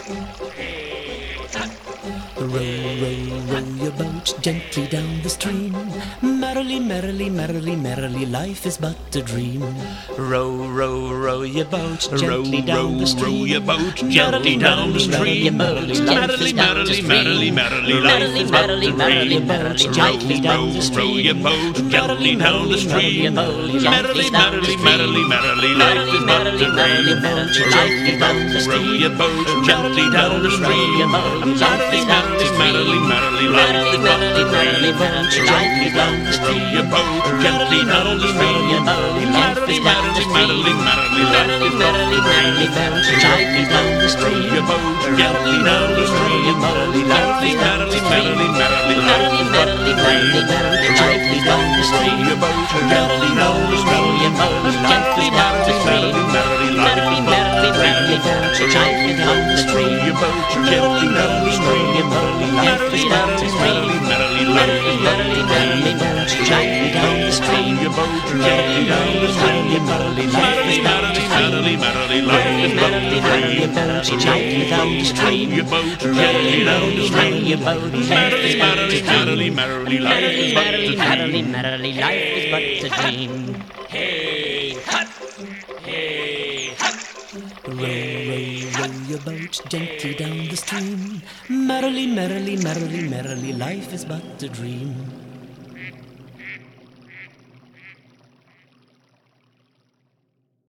Row, row, row your boat gently down the stream. Merrily, merrily, merrily, merrily, life is but a dream. Row, row, row your boat gently down the stream. Row your boat gently down the stream. Merrily, merrily, merrily, merrily, life is but a dream. Row your boat gently down the stream. Merrily, merrily, merrily, merrily, life is but a dream. Row your boat gently down the stream. Merrily, merrily, merrily, life is but a dream. Gently down the stream, your boat gently down the stream. Merrily, merrily, merrily, merrily, life is but a dream. Gently down the stream, your boat gently down the stream. Merrily, merrily, merrily, merrily, life is but a dream. Gently down the stream, your boat gently down the stream. Gently down the stream, merrily, life is but a dream. Gently down the stream, your boat gently down the stream. Merrily, merrily, merrily, merrily, merrily, merrily, merrily, gently down the stream, your boat gently down the stream. Merrily, merrily, merrily, merrily, life is but a dream. Gently down the stream, your boat gently down the stream. Your boat merrily, merrily, merrily, merrily, life is but a dream. Merrily, life is but a dream. Hey, hut, hey, hut. Row, row, row your boat gently down the stream. Merrily, merrily, merrily, merrily, life is but a dream.